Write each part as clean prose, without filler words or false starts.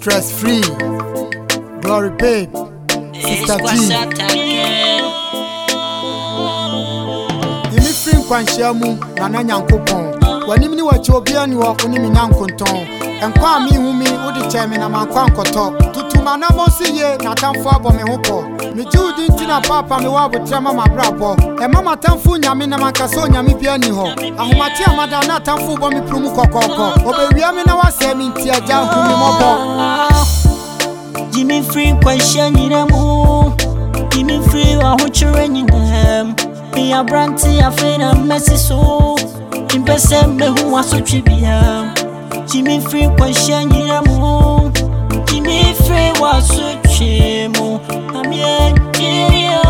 Stress free. Glory babe. Sister G. Imi free nkwanshiamu na na nyankopon. Wanim ni wachi obia ni wa oni mi nyankonton. Enkwa mi humi udi cheme na mankwa nkoto. Tutuma na mosi ye na tamfo abo me hopo. Mi judi ntina papa mi wabu trema mabrabo. E mama tamfu nyame na makaso nyame bia ni ho. Ahomati amada na tamfu bo mi prumu kokoko. Obewia mi na wase mi ntia ja humi mobo. Jimmy free question nyiramu. Jimmy free wa huchure nyinam. Me a branti a fena messy so. Impese me hu aso tribia. Jimmy free question nyiramu. Jimmy free wa so chemo. Amye jiyo.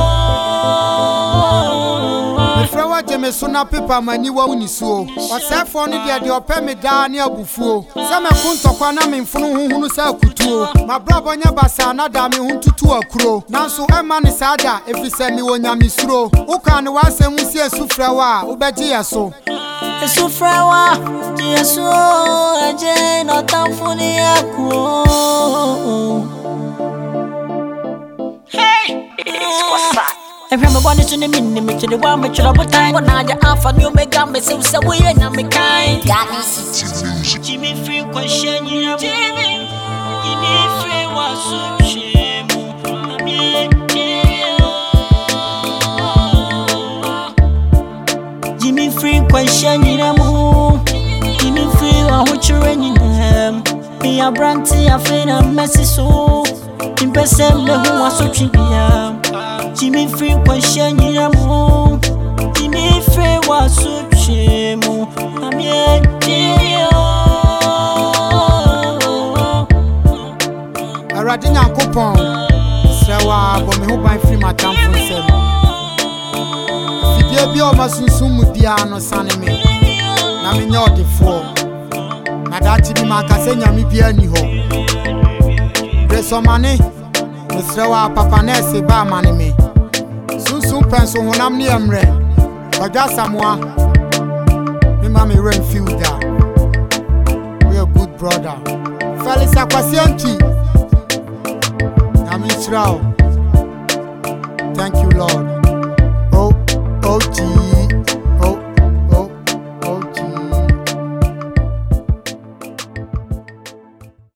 Me frewa jeme suna pepa mani wa unisuo. Wasefo ni de ope me da ne abufuo. Se me kuntokwa na me mfunu huhunu sa kutuo. Mabrabo nya basa na da me huntutu akuro. Nanso ema ne sada efise mi wonya misuro. Uka ne wasem si esufrewa ubeji yeso. Esufrewa Yesu aje no tamfuni akuo. Hey, it's kwasa. Every me want to me to the one me trouble time. When I alpha new mega me say we na me kind. Jimmy free question you Jimmy free was shame. Jimmy free question you Jimmy free wa huchure nyinam. Me a branti a fena messy so. Impese me hu aso tribia. Jimmy free question nyiramu. Jimmy free wa so chemo. Amye jiyo. Aradi nyankopon. Sewa bo me ho ban free matamfo nsem. Fidie bi o masunsun mu bia no sane me. Na me nya odefo. Na dati bi makase nyame bia ni ho. Resomane. Mesrewa papa nese ba mane me. Sunsun penso honam ne emre. Badwa samwa. Me mama Renfielder. We a good brother. Felix Akwasianti. Thank you, Lord. OG.